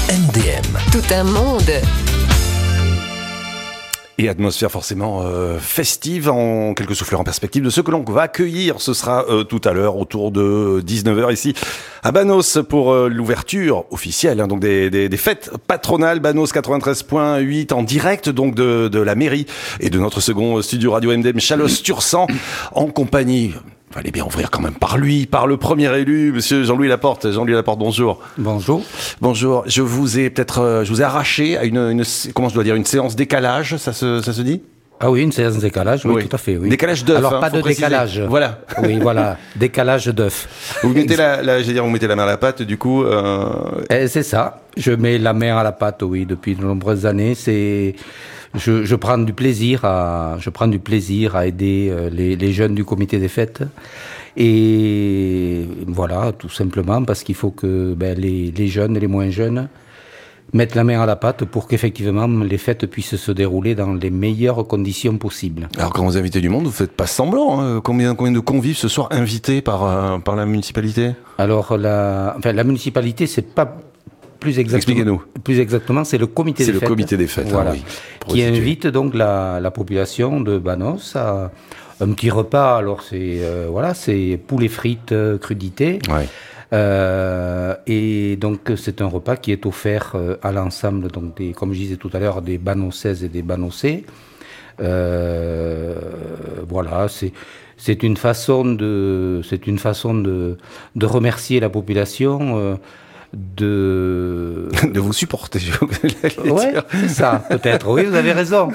MDM. Tout un monde. Et atmosphère forcément festive, en quelques souffleurs en perspective de ce que l'on va accueillir. Ce sera tout à l'heure autour de 19h ici à Banos pour l'ouverture officielle donc des fêtes patronales. Banos 93.8 en direct donc de la mairie et de notre second studio radio MDM Chalosse-Tursan en compagnie. Fallait bien ouvrir quand même par lui, par le premier élu, monsieur Jean-Louis Laporte. Jean-Louis Laporte, bonjour. Bonjour. Bonjour. Je vous ai arraché à une comment je dois dire, une séance décalage, ça se dit? Ah oui, une séance décalage, oui, tout à fait, oui. Décalage d'œuf. Alors, pas de préciser. Décalage. Voilà. Oui, voilà. Décalage d'œuf. Vous mettez vous mettez la main à la pâte, du coup. C'est ça. Je mets la main à la pâte, oui, depuis de nombreuses années. Je prends du plaisir à aider les jeunes du comité des fêtes. Et voilà, tout simplement parce qu'il faut que les jeunes et les moins jeunes mettent la main à la pâte pour qu'effectivement les fêtes puissent se dérouler dans les meilleures conditions possibles. Alors quand vous invitez du monde, vous faites pas semblant, hein. Combien de convives ce soir invités par la municipalité? Alors la municipalité, c'est pas plus exactement. Expliquez-nous. Plus exactement, c'est le comité des fêtes. C'est le comité des fêtes, voilà, oui, qui invite donc la population de Banos à un petit repas. Alors c'est poulet frites crudités. Ouais. Et donc c'est un repas qui est offert à l'ensemble donc comme je disais tout à l'heure, des Banosaises et des Banosais. Voilà, c'est une façon de remercier la population. De vous supporter, ouais, c'est ça, peut-être. Oui, vous avez raison.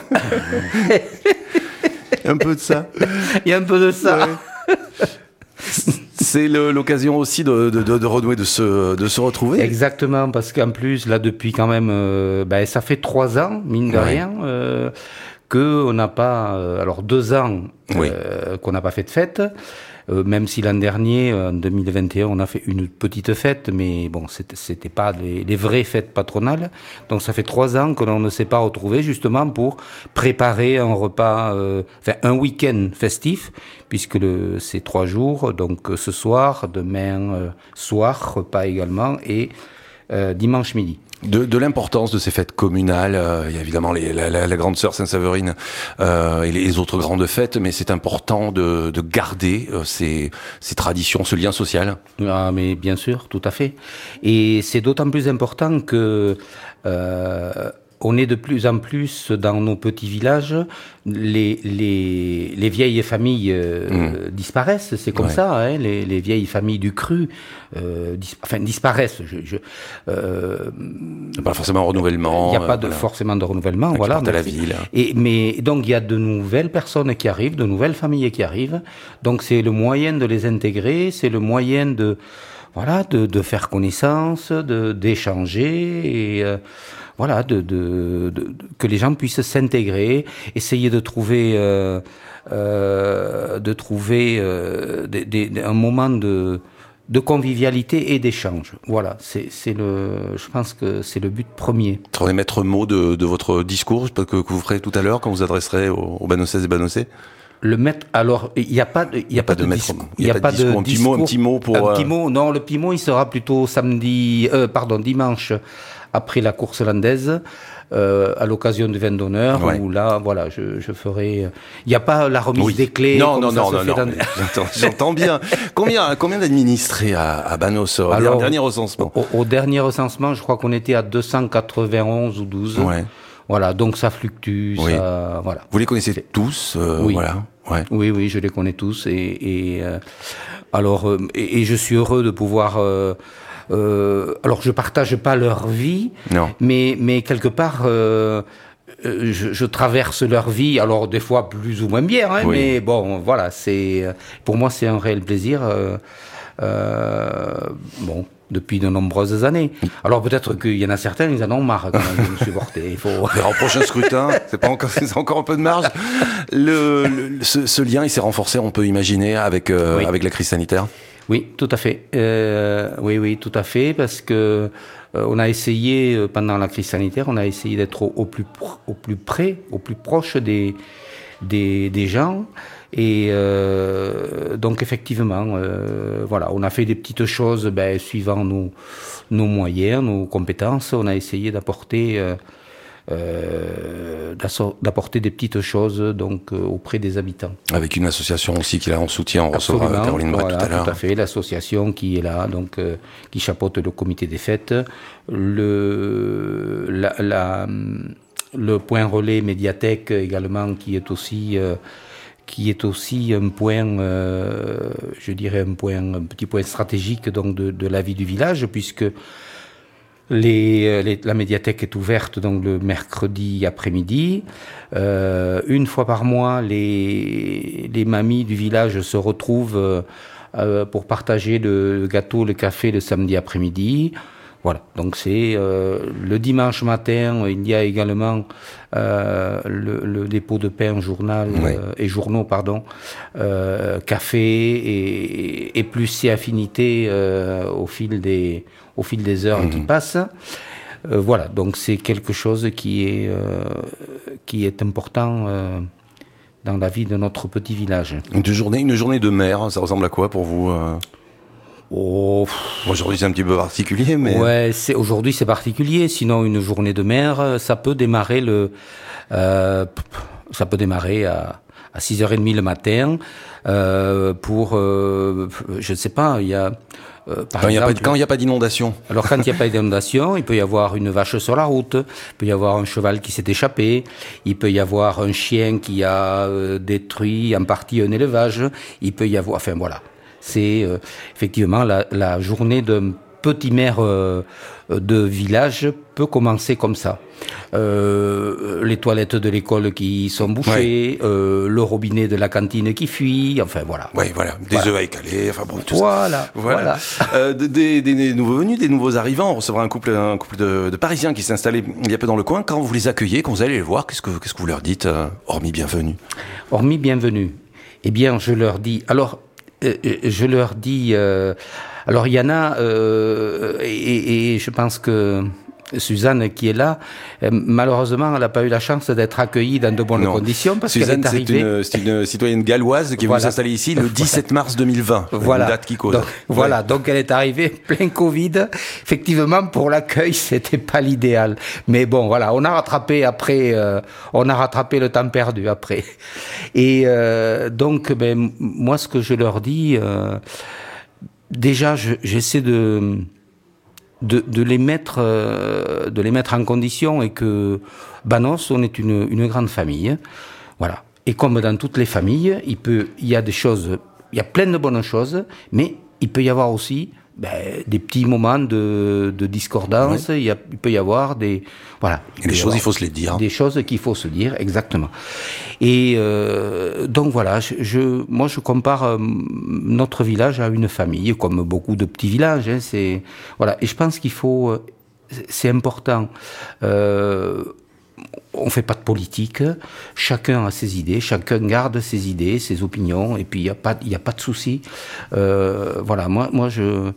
Un peu de ça. Il y a un peu de ça. Ouais. C'est l'occasion aussi de renouer, de se retrouver. Exactement, parce qu'en plus, là, depuis quand même, ça fait 3 ans, mine de rien, qu'on n'a pas, alors 2 ans qu'on n'a pas fait de fête. Même si l'an dernier, en 2021, on a fait une petite fête, mais bon, c'était pas les vraies fêtes patronales. Donc ça fait 3 ans que l'on ne s'est pas retrouvé justement pour préparer un repas, un week-end festif, puisque c'est 3 jours, donc ce soir, demain soir, repas également, et dimanche midi. De l'importance de ces fêtes communales, il y a évidemment la Grande Sœur Sainte-Séverine et les autres grandes fêtes, mais c'est important de garder ces traditions, ce lien social. Ah, mais bien sûr, tout à fait. Et c'est d'autant plus important que on est de plus en plus dans nos petits villages, les vieilles familles disparaissent, c'est comme ça, hein, les vieilles familles du cru disparaissent. Pas forcément un renouvellement. Il n'y a pas forcément de renouvellement, voilà. À la ville. Mais donc il y a de nouvelles personnes qui arrivent, de nouvelles familles qui arrivent. Donc c'est le moyen de les intégrer, c'est le moyen de faire connaissance, d'échanger et que les gens puissent s'intégrer, essayer de trouver un moment de convivialité et d'échange. Voilà, je pense que c'est le but premier. Les maîtres mots de votre discours que vous ferez tout à l'heure quand vous adresserez aux Banosaises et Banosais. Le maître, alors, il n'y a pas de discours. Il n'y a pas de discours. Un petit mot pour... Un petit mot, non, le petit mot, il sera plutôt dimanche, après la course landaise, à l'occasion du vin d'honneur, où là, voilà, je ferai... Il n'y a pas la remise des clés. Non. J'entends bien. Combien d'administrés à Banos au dernier recensement? Au dernier recensement, je crois qu'on était à 291 ou 12. Ouais. Voilà, donc ça fluctue, voilà. Vous les connaissez tous, oui. Voilà. Ouais. Oui, je les connais tous et je suis heureux de pouvoir. Alors, je partage pas leur vie, non. Mais quelque part, je traverse leur vie. Alors, des fois plus ou moins bien, hein, mais bon, voilà. Pour moi, c'est un réel plaisir. Depuis de nombreuses années. Alors peut-être qu'il y en a certains, ils en ont marre quand même de nous supporter. Il faut... On verra au prochain scrutin, c'est encore un peu de marge. Ce lien, il s'est renforcé, on peut imaginer, avec la crise sanitaire. Oui, tout à fait. Oui, tout à fait, parce que on a essayé, pendant la crise sanitaire, on a essayé d'être au plus près, au plus proche des gens. Et donc effectivement, voilà, on a fait des petites choses suivant nos moyens, nos compétences. On a essayé d'apporter des petites choses donc auprès des habitants. Avec une association aussi qui est là en soutien, on recevra Caroline Brett tout à l'heure. Tout à fait, l'association qui est là, donc qui chapeaute le comité des fêtes, le point relais médiathèque également qui est aussi un point, je dirais un petit point stratégique donc de la vie du village, puisque la médiathèque est ouverte donc le mercredi après-midi. Une fois par mois, les mamies du village se retrouvent pour partager le gâteau, le café le samedi après-midi. Voilà, donc c'est le dimanche matin, il y a également le dépôt de pain, journaux, café et plus si affinités au fil des heures qui passent. Voilà, donc c'est quelque chose qui est important dans la vie de notre petit village. Une journée de mer, ça ressemble à quoi pour vous Aujourd'hui c'est un petit peu particulier, mais... Ouais, aujourd'hui c'est particulier, sinon une journée de mer, ça peut démarrer à 6h30 le matin, je ne sais pas, il y a... quand il n'y a pas d'inondation. Alors quand il n'y a pas d'inondation, il peut y avoir une vache sur la route, il peut y avoir un cheval qui s'est échappé, il peut y avoir un chien qui a détruit en partie un élevage, il peut y avoir... Enfin voilà, c'est effectivement la journée d'un petit maire de village peut commencer comme ça. Les toilettes de l'école qui sont bouchées, le robinet de la cantine qui fuit, enfin voilà. Oui, voilà, des œufs à écaler, enfin bon, tout ça. Voilà. Des nouveaux venus, des nouveaux arrivants. On recevra un couple de Parisiens qui s'est installé il y a peu dans le coin. Quand vous les accueillez, quand vous allez les voir, qu'est-ce que vous leur dites, hormis bienvenue? Hormis bienvenue, eh bien, je leur dis... Alors, il y en a, et je pense que Suzanne qui est là, malheureusement, elle n'a pas eu la chance d'être accueillie dans de bonnes conditions. Parce Suzanne, qu'elle est arrivée... c'est une citoyenne galloise qui est venue s'installer ici le 17 mars 2020. Voilà. Une date qui cause. Donc elle est arrivée plein Covid. Effectivement, pour l'accueil, c'était pas l'idéal. Mais bon, voilà, on a rattrapé le temps perdu après. Et donc, moi, ce que je leur dis, déjà, j'essaie de les mettre en condition, et que Banos, on est une grande famille, voilà. Et comme dans toutes les familles, il y a plein de bonnes choses, mais il peut y avoir aussi des petits moments de discordance. Il peut y avoir des choses, il faut se les dire. Des choses qu'il faut se dire, exactement. Et donc voilà, moi je compare notre village à une famille, comme beaucoup de petits villages. Voilà. Et je pense c'est important. On fait pas de politique, chacun a ses idées, chacun garde ses idées, ses opinions, et puis il y a pas de souci. Voilà, moi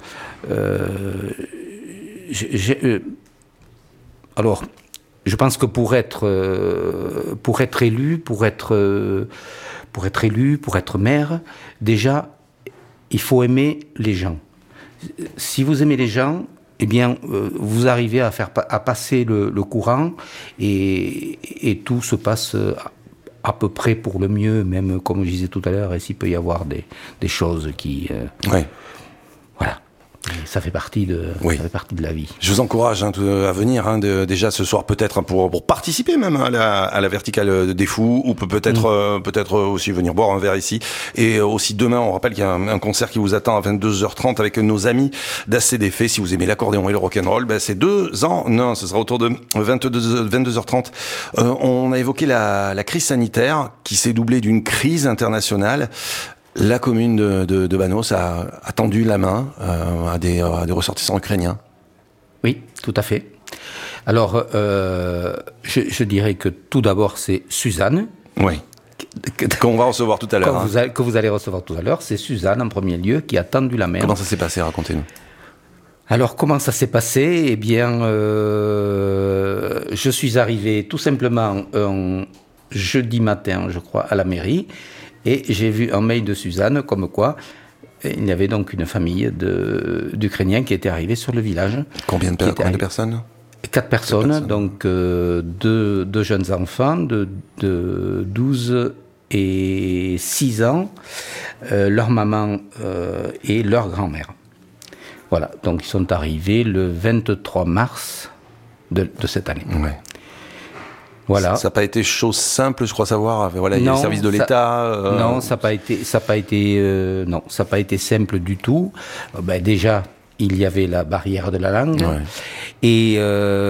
alors, je pense que pour être élu, pour être maire, déjà, il faut aimer les gens. Si vous aimez les gens, eh bien, vous arrivez à passer le courant, et tout se passe à peu près pour le mieux, même comme je disais tout à l'heure, et s'il peut y avoir des choses qui... Voilà. Ça fait partie de la vie. Je vous encourage à venir déjà ce soir, peut-être pour participer même à la verticale des fous, ou peut-être aussi venir boire un verre ici. Et aussi demain, on rappelle qu'il y a un concert qui vous attend à 22h30 avec nos amis d'ACDF. Si vous aimez l'accordéon et le rock'n'roll, c'est 2 ans. Non, ce sera autour de 22h30. On a évoqué la crise sanitaire qui s'est doublée d'une crise internationale. La commune de Banos a tendu la main à des ressortissants ukrainiens. Oui, tout à fait. Alors, je dirais que tout d'abord, c'est Suzanne. Oui. Qu'on va recevoir tout à l'heure. Que vous allez recevoir tout à l'heure. C'est Suzanne, en premier lieu, qui a tendu la main. Comment ça s'est passé? Racontez-nous. Alors, comment ça s'est passé? Eh bien, je suis arrivé tout simplement un jeudi matin, je crois, à la mairie. Et j'ai vu un mail de Suzanne comme quoi il y avait donc une famille d'Ukrainiens qui était arrivée sur le village. Combien de personnes ? 4 personnes, donc deux jeunes enfants de 12 et 6 ans, leur maman et leur grand-mère. Voilà, donc ils sont arrivés le 23 mars de cette année. Ouais. Voilà. Ça n'a pas été chose simple, je crois savoir. Voilà, il y a les services de l'État. Non, ça n'a pas été simple du tout. Déjà, il y avait la barrière de la langue, et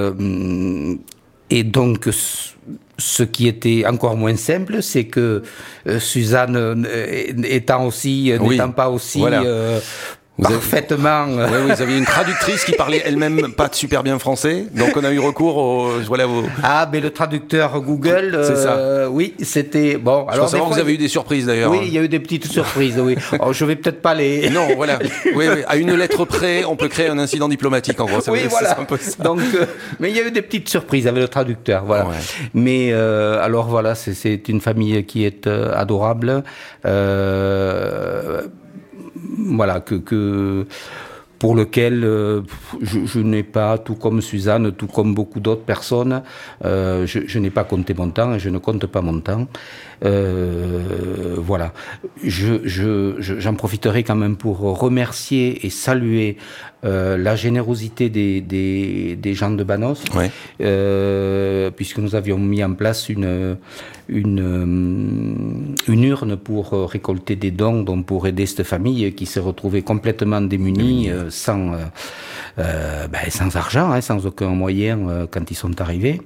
donc ce qui était encore moins simple, c'est que Suzanne n'étant pas aussi parfaitement. Oui, vous aviez une traductrice qui parlait elle-même pas super bien français, donc on a eu recours le traducteur Google. C'est ça. Oui, c'était bon. Alors, je pense que vous avez eu des surprises d'ailleurs. Oui, il y a eu des petites surprises. Oui. Alors, je vais peut-être pas les. Non, voilà. Oui, à une lettre près, on peut créer un incident diplomatique en gros. Voilà. Un peu ça. Donc, mais il y a eu des petites surprises avec le traducteur. Voilà. Ouais. Mais alors voilà, c'est une famille qui est adorable. Voilà, pour lequel je n'ai pas, tout comme Suzanne, tout comme beaucoup d'autres personnes, je n'ai pas compté mon temps et je ne compte pas mon temps. Voilà. J'en profiterai quand même pour remercier et saluer la générosité des gens de Banos, puisque nous avions mis en place une urne pour récolter des dons pour aider cette famille qui s'est retrouvée complètement démunie, sans argent, sans aucun moyen quand ils sont arrivés.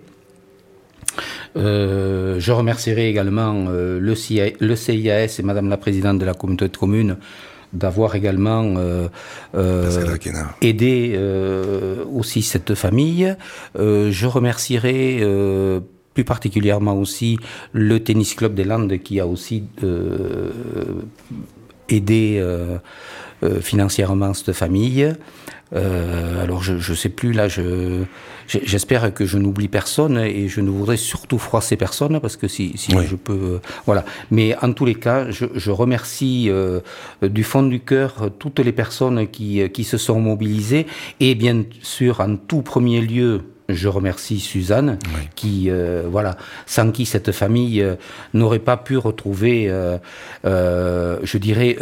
Je remercierai également le CIAS et Madame la Présidente de la communauté de communes d'avoir également aidé aussi cette famille. Je remercierai plus particulièrement aussi le Tennis Club des Landes qui a aussi aidé financièrement cette famille. Alors je sais plus là, j'espère que je n'oublie personne et je ne voudrais surtout froisser personne parce que si je peux, voilà. Mais en tous les cas, je remercie du fond du cœur toutes les personnes qui se sont mobilisées et bien sûr en tout premier lieu, je remercie Suzanne, qui, sans qui cette famille n'aurait pas pu retrouver, je dirais,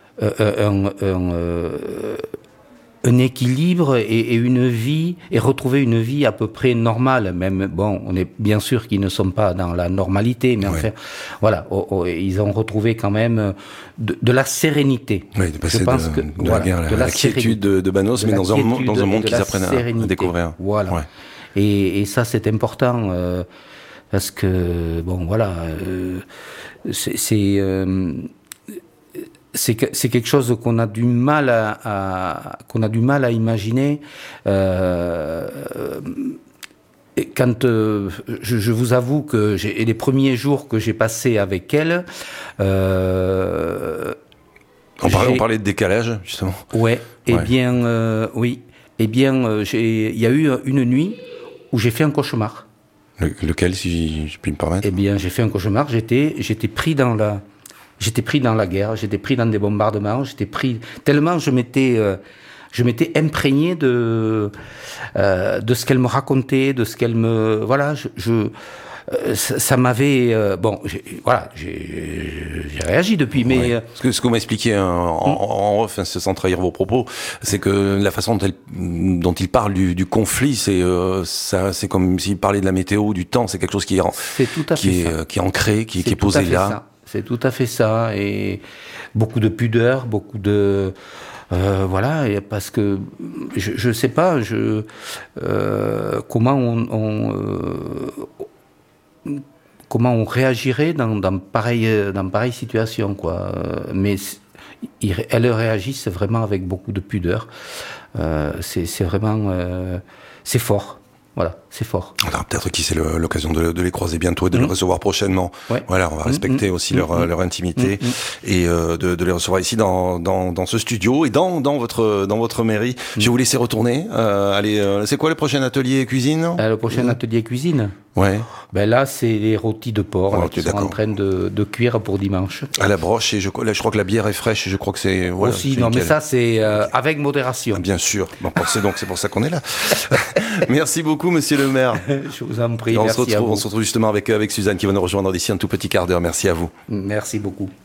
un équilibre et une vie, et retrouver une vie à peu près normale, même, bon, on est bien sûr qu'ils ne sont pas dans la normalité, mais enfin, voilà, ils ont retrouvé quand même de la sérénité. Oui, de passer de la guerre, la quiétude de Banos, mais dans un monde qu'ils apprennent à découvrir. Voilà. Ouais. Et ça, c'est important, parce que, bon, voilà, c'est quelque chose qu'on a du mal à imaginer. Et quand je vous avoue que les premiers jours que j'ai passés avec elle, on parlait de décalage justement. Ouais. Eh bien, oui. Eh bien, il y a eu une nuit où j'ai fait un cauchemar. Lequel, si je puis me permettre? Eh bien, j'ai fait un cauchemar. J'étais pris dans la guerre, j'étais pris dans des bombardements, tellement je m'étais imprégné de ce qu'elle me racontait, de ce qu'elle me, voilà, ça m'avait, j'ai réagi depuis, mais ce que vous m'expliquiez en off, sans trahir vos propos, c'est que la façon dont il parle du conflit, c'est comme s'il parlait de la météo, du temps, c'est quelque chose qui est ancré, qui est posé là. Ça. C'est tout à fait ça, et beaucoup de pudeur, beaucoup de voilà, parce que je sais pas, comment on réagirait dans pareille situation, quoi. Mais elles réagissent vraiment avec beaucoup de pudeur. C'est vraiment c'est fort. Voilà, c'est fort. Alors peut-être qui c'est l'occasion de les croiser bientôt et de les recevoir prochainement. Ouais. Voilà, on va respecter aussi leur intimité et de les recevoir ici dans ce studio et dans votre mairie. Je vais vous laisser retourner. C'est quoi le prochain atelier cuisine? Le prochain atelier cuisine. Ouais. Ben là, c'est les rôtis de porc qui sont en train de cuire pour dimanche. À la broche, et je crois que la bière est fraîche, et je crois que c'est... Voilà, aussi, non, mais ça, c'est avec modération. Bien sûr. Bon, c'est pour ça qu'on est là. Merci beaucoup, monsieur le maire. Je vous en prie, on merci à vous. On se retrouve justement avec Suzanne qui va nous rejoindre d'ici un tout petit quart d'heure. Merci à vous. Merci beaucoup.